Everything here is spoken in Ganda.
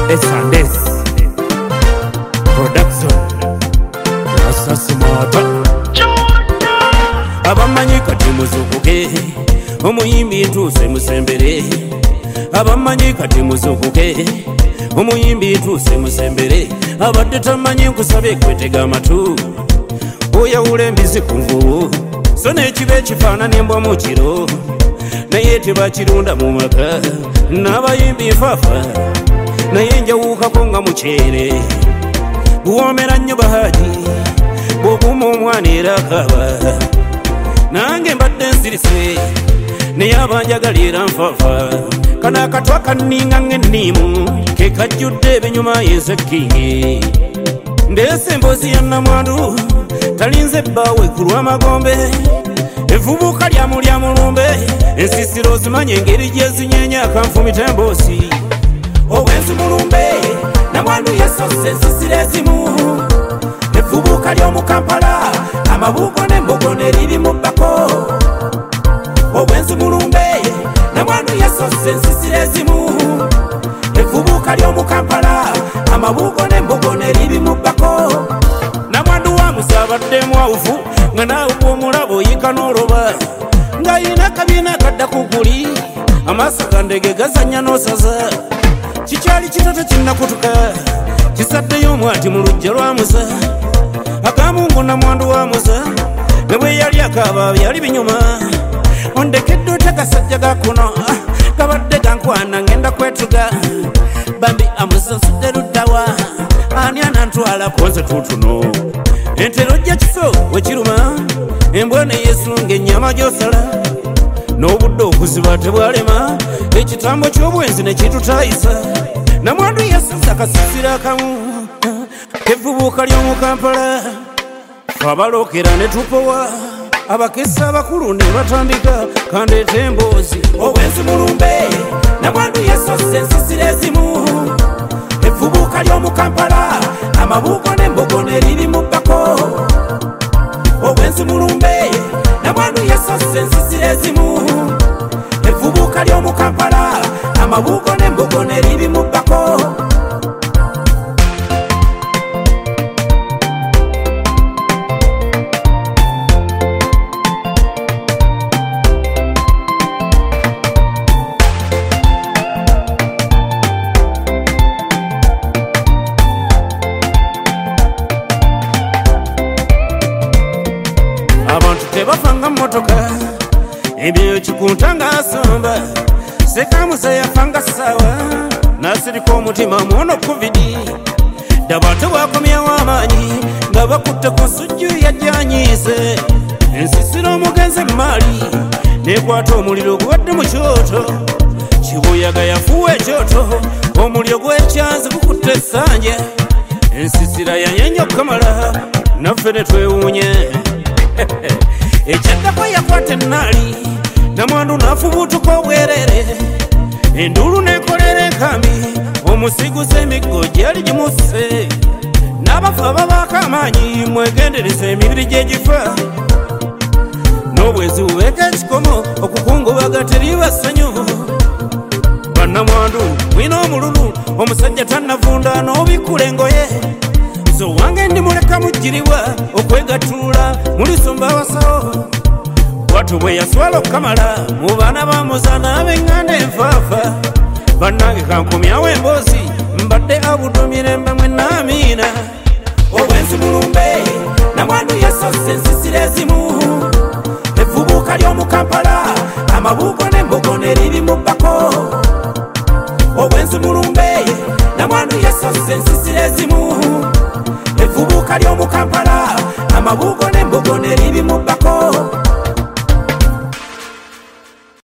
S&S Production Assassinata abamanyi kati muzukuke omuyimbi ntuuse musembere abamanyi kati muzukuke omuyimbi ntuuse musembere abadde tamanyi nkusabe kwetega amatu oyawula embizi ku nvubu so n'ekiba ekifaanana embwa mu kiro naye tebakirunda mu maka n'abayimbi nfaafa naye njawuukako nga muceere buwoomera nnyo bahaji bw'okuuma omwana era akaaba nange mbadde nsirise naye abanjagalira nfaafa kano akatwa kanninga ng'enniimu ke kajjudde ebinyuma y'ensekkingi ndeese emboozi ya nnamwandu talinze bbaawe ku lw'amagombe evubuka lya mulumbe ensisiro ozimanye engeri gye zinyeenya akanfumita emboozi obwenzi mulumbe namwandu yasosse ensisiro ezimu evubuka ly'omu Kampala amabugo n'embogo neriri mu bbako obwenzi mulumbe namwandu yasosse ensisiro ezimu evubuka ly'omu Kampala amabugo n'embogo neriri mu bbako namwandu wa musabadde mwawufu nga naawe bw'omulaba oyika n'oloba ng'ayina kabiina kadda ku guli amaaso gandege gazanya n'osaza kikyali kitoto kinnakutuka kisaddeyo omwati mu lujja lwa musa akamungu namwandu wa musa ne bwe yali akaaba byali binyuma ondekedde otya gasajja gakuno gabadde gankwana ngenda kwetuga bambi amusasudde luddawa ani anantwala konze tutuno entero jja kiso wekiruma embwa ne yesunga ennyama gy'osala n'obudde okuziba tebwalema ekitambo ky'obwenzi ne kitutayisa namwandu yasuza akasisira akamu kevubuuka ly'omu Kampala abalookera ne tupowa abakesa abakulu ne batandika kandeeta emboozi obwenzi mulumbe namwandu yasosse ensisiro ezimu evubuuka ly'omu Kampala amabugo n'embogo neriri mu bbako obwenzi mulumbe namwandu yasosse ensisiro ezimu evubuuka ly'omu Kampala amabugo n'embogo neriri mu bbako abantu tebafanga mmotoka ebyo kikunta ng'asomba sekamusa yafanga sawa nasirika omutima mwono kuvidi daba tebwakomyawo amaanyi nga bakutte ku nsujju yajjanyiise ensisiro omugenzi emaali nekwata omuliro guwadde mu kyoto kibuyaga yafuwa ekyoto omuliro gw'ekyanzi gukutte essanja ensisira yanyenya okukamala naffe ne twewuunye ekyaddako yakwata ennaali namwandu n'afubuutuka obwerere endulu n'ekolera enkambi omusiguza emiggo gyali gimusse n'abafu ababaako amaanyi mwegendereza emibiri gye gifa n'obwenzi bubeeka ekikomo okukungubaga teriba ssanyu bannamwandu mwina omululu omusajja tannavunda n'obikkula engoye so wange ndi muleka mujjiribwa okwegattulula mulisumba abasawo watu bwe yaswala okukamala mu baana ba muza n'ab'eŋŋanda enfaafa bannange kankomyawo emboozi mbadde abudumirembe mwenna amiina obwenzi mulumbe namwandu yasosse ensisiro ezimu evubuuka ly'omu Kampala amabugo n'embogo neriri mu bbako obwenzi mulumbe namwandu yasosse ensisiro ezimu evubuuka ly'omu Kampala amabugo n'embogo neriri